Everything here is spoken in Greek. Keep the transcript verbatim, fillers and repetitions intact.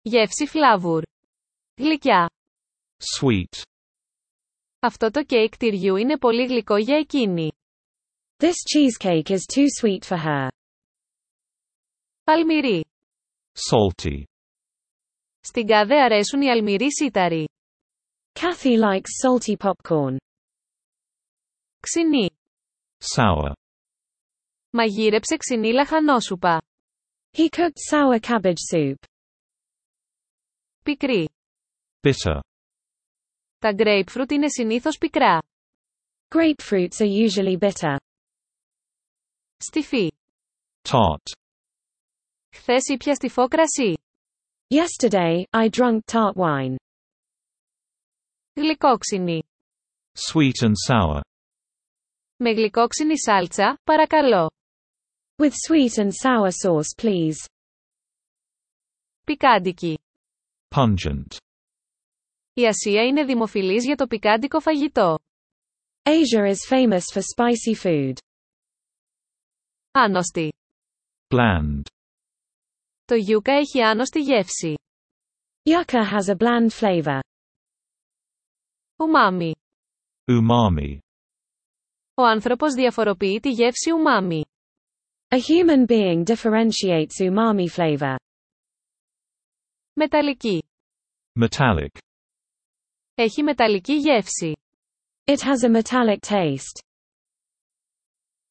Γεύση φλάβουρ. Γλυκιά. Sweet. Αυτό το κέικ τυριού είναι πολύ γλυκό για εκείνη. This cheesecake is too sweet for her. Αλμυρί. Salty. Στην Κάδε αρέσουν οι αλμυροί σίταροι. Kathy likes salty popcorn. Ξινή. Sour. Μαγείρεψε ξινή λαχανόσουπα. He cooked sour cabbage soup. Πικρή. Bitter. Τα grapefruit είναι συνήθως πικρά. Grapefruits are usually bitter. Στιφή. Tart. Χθες ήπια στιφό κρασί. Yesterday, I drank tart wine. Γλυκόξινη. Sweet and sour. Με γλυκόξινη σάλτσα, παρακαλώ. With sweet and sour sauce, please. Πικάντικη. Pungent. Η Ασία είναι δημοφιλής για το πικάντικο φαγητό. Asia is famous for spicy food. Άνοστη. Bland. Το γιούκα έχει άνοστη γεύση. Yucca has a bland flavor. Ουμάμι. Umami. Ο άνθρωπος διαφοροποιεί τη γεύση ουμάμι. A human being differentiates umami flavor. Μεταλλική. Metallic. Έχει μεταλλική γεύση. It has a metallic taste.